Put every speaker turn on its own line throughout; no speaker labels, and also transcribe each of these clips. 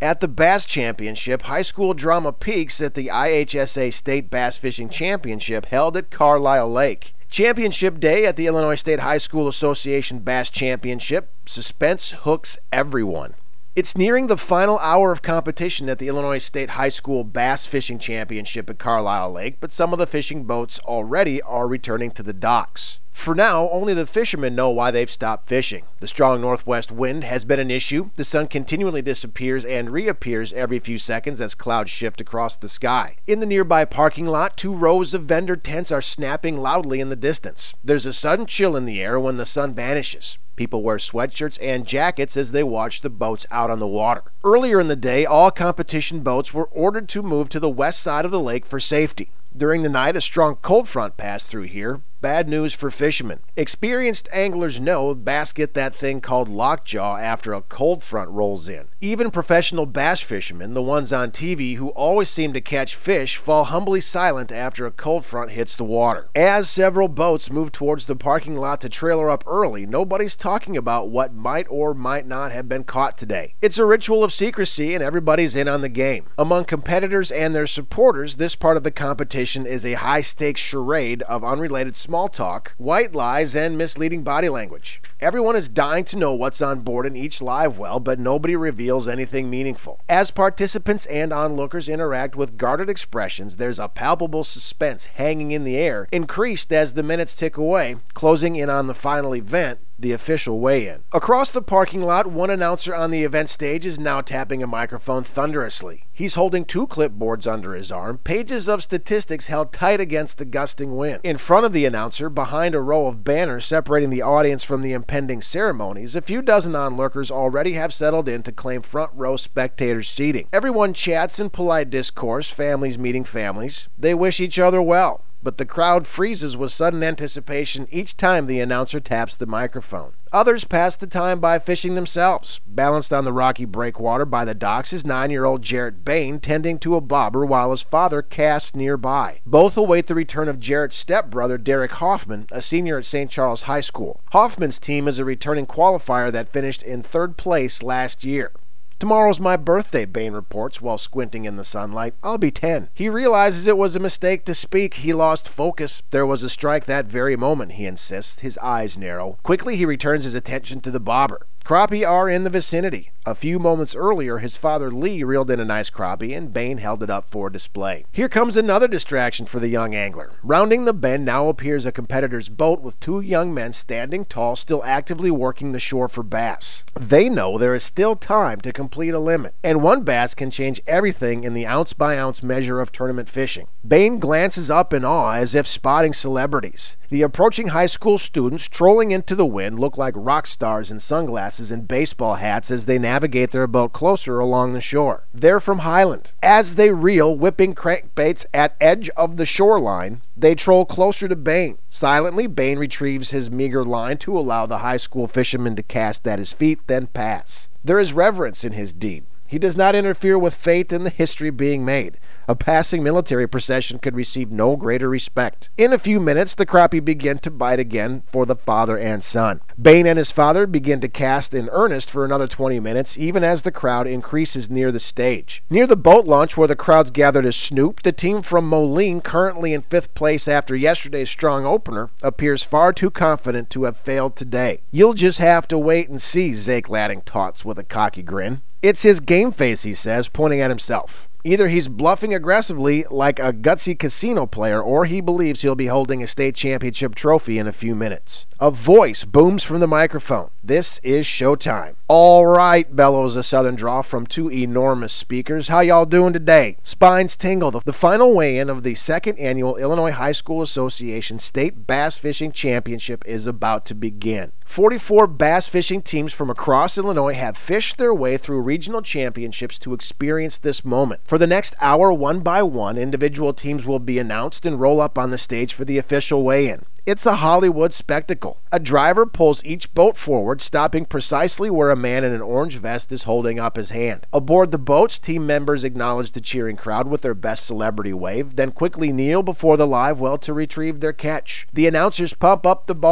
At the Bass Championship, high school drama peaks at the IHSA State Bass Fishing Championship held at Carlisle Lake. Championship Day at the Illinois State High School Association Bass Championship. Suspense hooks everyone. It's nearing the final hour of competition at the Illinois State High School Bass Fishing Championship at Carlisle Lake, but some of the fishing boats already are returning to the docks. For now, only the fishermen know why they've stopped fishing. The strong northwest wind has been an issue. The sun continually disappears and reappears every few seconds as clouds shift across the sky. In the nearby parking lot, 2 rows of vendor tents are snapping loudly in the distance. There's a sudden chill in the air when the sun vanishes. People wear sweatshirts and jackets as they watch the boats out on the water. Earlier in the day, all competition boats were ordered to move to the west side of the lake for safety. During the night, a strong cold front passed through here. Bad news for fishermen. Experienced anglers know bass get that thing called lockjaw after a cold front rolls in. Even professional bass fishermen, the ones on TV who always seem to catch fish, fall humbly silent after a cold front hits the water. As several boats move towards the parking lot to trailer up early, nobody's talking about what might or might not have been caught today. It's a ritual of secrecy and everybody's in on the game. Among competitors and their supporters, this part of the competition is a high-stakes charade of unrelated small talk, white lies, and misleading body language. Everyone is dying to know what's on board in each live well, but nobody reveals anything meaningful. As participants and onlookers interact with guarded expressions, there's a palpable suspense hanging in the air, increased as the minutes tick away, closing in on the final event, the official weigh-in. Across the parking lot, one announcer on the event stage is now tapping a microphone thunderously. He's holding 2 clipboards under his arm, pages of statistics held tight against the gusting wind. In front of the announcer, behind a row of banners separating the audience from the impending ceremonies, a few dozen onlookers already have settled in to claim front row spectators seating. Everyone chats in polite discourse, families meeting families. They wish each other well. But the crowd freezes with sudden anticipation each time the announcer taps the microphone. Others pass the time by fishing themselves. Balanced on the rocky breakwater by the docks is 9-year-old Jarrett Bain tending to a bobber while his father casts nearby. Both await the return of Jarrett's stepbrother Derek Hoffman, a senior at St. Charles High School. Hoffman's team is a returning qualifier that finished in 3rd place last year. Tomorrow's my birthday, Bain reports while squinting in the sunlight. I'll be 10. He realizes it was a mistake to speak. He lost focus. There was a strike that very moment, he insists, his eyes narrow. Quickly, he returns his attention to the bobber. Crappie are in the vicinity. A few moments earlier, his father Lee reeled in a nice crappie and Bain held it up for display. Here comes another distraction for the young angler. Rounding the bend now appears a competitor's boat with 2 young men standing tall, still actively working the shore for bass. They know there is still time to complete a limit, and one bass can change everything in the ounce-by-ounce measure of tournament fishing. Bain glances up in awe as if spotting celebrities. The approaching high school students trolling into the wind look like rock stars in sunglasses and baseball hats as they navigate their boat closer along the shore. They're from Highland. As they reel, whipping crankbaits at edge of the shoreline, they troll closer to Bain. Silently, Bain retrieves his meager line to allow the high school fisherman to cast at his feet, then pass. There is reverence in his deed. He does not interfere with fate and the history being made. A passing military procession could receive no greater respect. In a few minutes, the crappie begin to bite again for the father and son. Bain and his father begin to cast in earnest for another 20 minutes, even as the crowd increases near the stage. Near the boat launch where the crowds gather to snoop, the team from Moline, currently in 5th place after yesterday's strong opener, appears far too confident to have failed today. You'll just have to wait and see, Zake Ladding taunts with a cocky grin. It's his game face, he says, pointing at himself. Either he's bluffing aggressively like a gutsy casino player, or he believes he'll be holding a state championship trophy in a few minutes. A voice booms from the microphone. This is showtime. All right, bellows a southern drawl from 2 enormous speakers. How y'all doing today? Spines tingle. The final weigh-in of the 2nd annual Illinois High School Association State Bass Fishing Championship is about to begin. 44 bass fishing teams from across Illinois have fished their way through regional championships to experience this moment. For the next hour, one by one, individual teams will be announced and roll up on the stage for the official weigh-in. It's a Hollywood spectacle. A driver pulls each boat forward, stopping precisely where a man in an orange vest is holding up his hand. Aboard the boats, team members acknowledge the cheering crowd with their best celebrity wave, then quickly kneel before the live well to retrieve their catch. The announcers pump up the volume.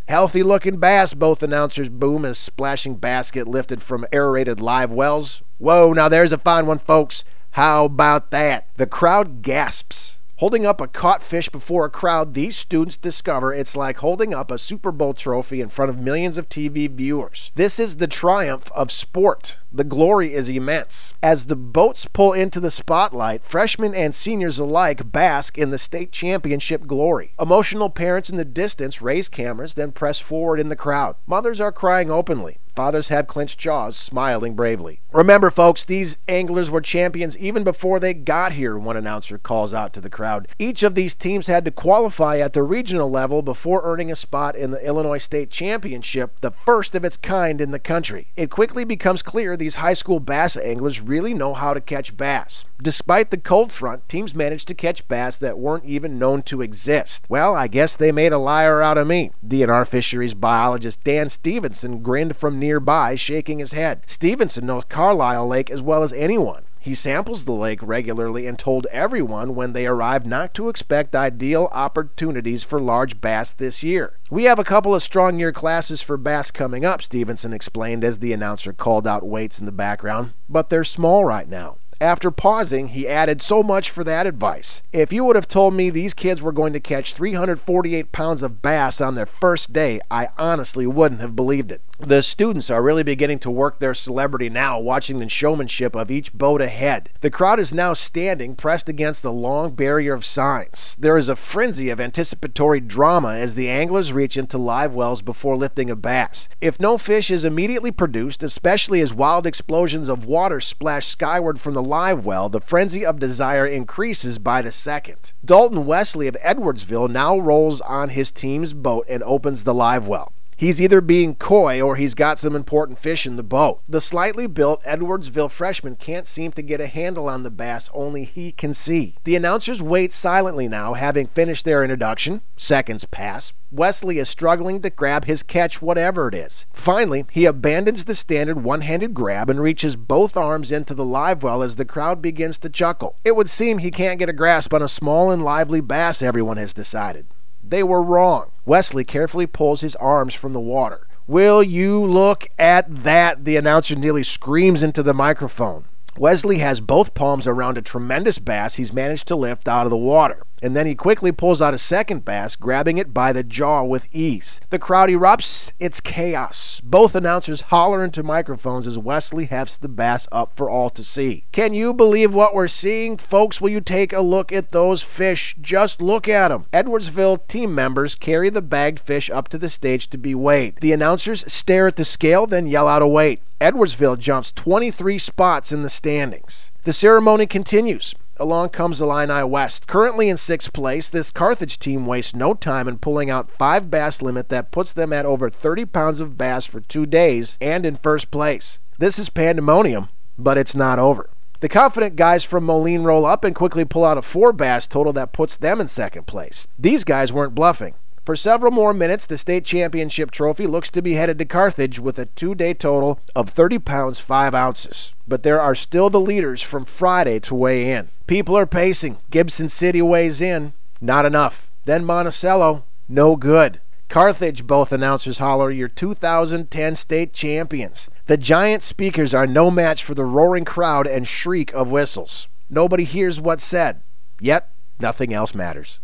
Healthy looking bass, both announcers boom as splashing bass get lifted from aerated live wells. Whoa, now there's a fine one, folks. How about that? The crowd gasps. Holding up a caught fish before a crowd, these students discover it's like holding up a Super Bowl trophy in front of millions of TV viewers. This is the triumph of sport. The glory is immense. As the boats pull into the spotlight, freshmen and seniors alike bask in the state championship glory. Emotional parents in the distance raise cameras, then press forward in the crowd. Mothers are crying openly. Fathers have clenched jaws, smiling bravely. Remember, folks, these anglers were champions even before they got here, one announcer calls out to the crowd. Each of these teams had to qualify at the regional level before earning a spot in the Illinois State Championship, the first of its kind in the country. It quickly becomes clear these high school bass anglers really know how to catch bass. Despite the cold front, teams managed to catch bass that weren't even known to exist. Well, I guess they made a liar out of me. DNR fisheries biologist Dan Stevenson grinned from nearby, shaking his head. Stevenson knows Carlisle Lake as well as anyone. He samples the lake regularly and told everyone when they arrived not to expect ideal opportunities for large bass this year. We have a couple of strong year classes for bass coming up, Stevenson explained as the announcer called out weights in the background, but they're small right now. After pausing, he added, so much for that advice. If you would have told me these kids were going to catch 348 pounds of bass on their first day, I honestly wouldn't have believed it. The students are really beginning to work their celebrity now, watching the showmanship of each boat ahead. The crowd is now standing, pressed against the long barrier of signs. There is a frenzy of anticipatory drama as the anglers reach into live wells before lifting a bass. If no fish is immediately produced, especially as wild explosions of water splash skyward from the live well, the frenzy of desire increases by the second. Dalton Wesley of Edwardsville now rolls on his team's boat and opens the live well. He's either being coy or he's got some important fish in the boat. The slightly built Edwardsville freshman can't seem to get a handle on the bass only he can see. The announcers wait silently now, having finished their introduction. Seconds pass. Wesley is struggling to grab his catch, whatever it is. Finally, he abandons the standard one-handed grab and reaches both arms into the live well as the crowd begins to chuckle. It would seem he can't get a grasp on a small and lively bass, everyone has decided. They were wrong. Wesley carefully pulls his arms from the water. Will you look at that? The announcer nearly screams into the microphone. Wesley has both palms around a tremendous bass he's managed to lift out of the water. And then he quickly pulls out a second bass, grabbing it by the jaw with ease. The crowd erupts. It's chaos. Both announcers holler into microphones as Wesley hefts the bass up for all to see. Can you believe what we're seeing? Folks, will you take a look at those fish? Just look at them. Edwardsville team members carry the bagged fish up to the stage to be weighed. The announcers stare at the scale, then yell out a weight. Edwardsville jumps 23 spots in the standings. The ceremony continues. Along comes Illini West. Currently in 6th place, this Carthage team wastes no time in pulling out 5 bass limit that puts them at over 30 pounds of bass for 2 days and in 1st place. This is pandemonium, but it's not over. The confident guys from Moline roll up and quickly pull out a 4 bass total that puts them in 2nd place. These guys weren't bluffing. For several more minutes, the state championship trophy looks to be headed to Carthage with a 2-day total of 30 pounds 5 ounces. But there are still the leaders from Friday to weigh in. People are pacing. Gibson City weighs in. Not enough. Then Monticello. No good. Carthage, both announcers holler, your 2010 state champions. The giant speakers are no match for the roaring crowd and shriek of whistles. Nobody hears what's said. Yet, nothing else matters.